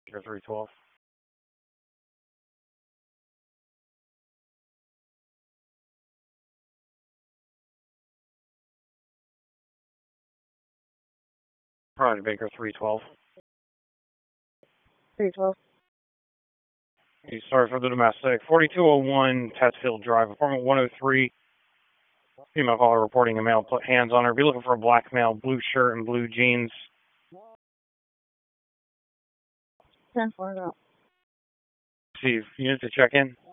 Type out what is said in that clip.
312. Roger, Baker 312. 312. Sorry for the domestic. 4201 Testfield Drive, apartment 103. Female caller reporting a male put hands on her. Be looking for a black male, blue shirt and blue jeans. 10-4 out. Steve, unit to check in.